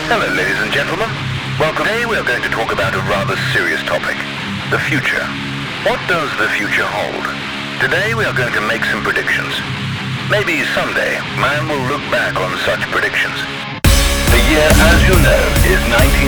Hello, ladies and gentlemen. Welcome. Today we are going to talk about a rather serious topic, the future. What does the future hold? Today we are going to make some predictions. Maybe someday man will look back on such predictions. The year, as you know, is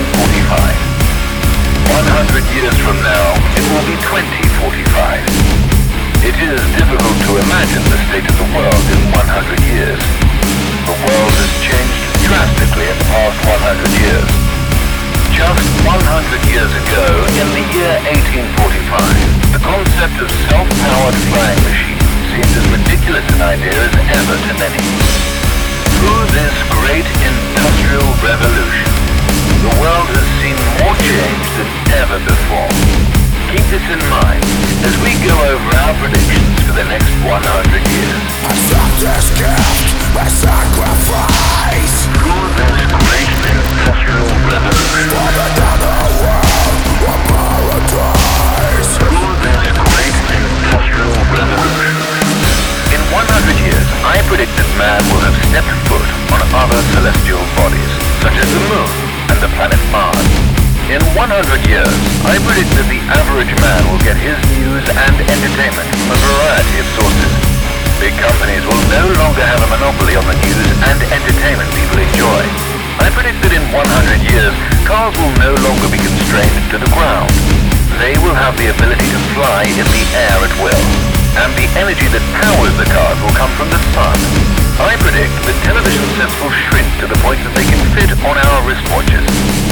1945. 100 years from now, it will be 2045. It is difficult to imagine the state of the world in 100 years. The world has changed drastically in the past 100 years. Just 100 years ago, in the year 1845, the concept of self-powered flying machines seemed as ridiculous an idea as ever to many. Through this great industrial revolution, the world has seen more change than ever before. Keep this in mind as we go over our predictions for the next 100 years. Accept this gift, my sacrifice. Through this great industrial revolution, Father down the world, a paradise. through this great industrial revolution, in 100 years, I predict that man will have stepped foot on other celestial bodies, such as the moon and the planet Mars. In 100 years, I predict that the average man will get his news and entertainment from a variety of sources. Big companies will no longer have a monopoly on the news and entertainment people enjoy. I predict that in 100 years, cars will no longer be constrained to the ground. They will have the ability to fly in the air at will, and the energy that powers the cars will come from the sun. I predict that television sets will shrink to the point that they can fit on our wristwatches.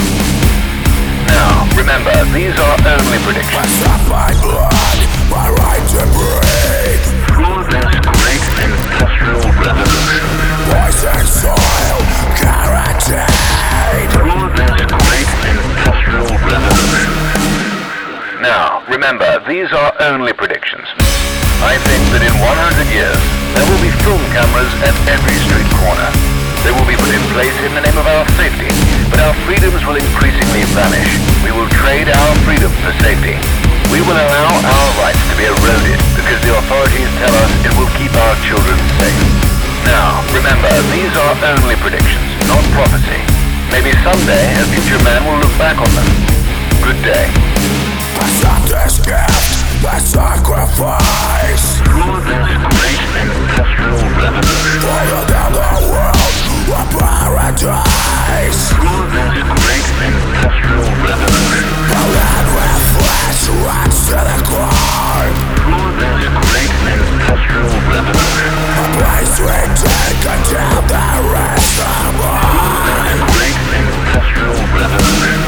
Now, remember, these are only predictions. Accept my blood, my right to breathe. Through this great industrial revolution, Voice and soil, guaranteed. through this great industrial revolution. Now, remember, these are only predictions. I think that in 100 years, there will be film cameras at every street corner. They will be put in place in the name of our safety, but our freedoms will increasingly vanish. We will trade our freedom for safety. We will allow our rights to be eroded because the authorities tell us it will keep our children safe. Now, remember, these are only predictions, not prophecy. Maybe someday a future man will look back on them. Good day. Accept this gift, my sacrifice. Through this great industrial revolution, Father down the world, a paradise. through this great industrial revolution, A land where flesh runs to the ground. through this great industrial revolution, A place we take until there is no more. this great industrial revolution.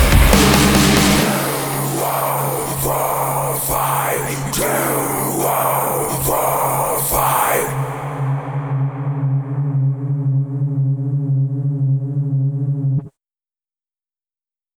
Fight to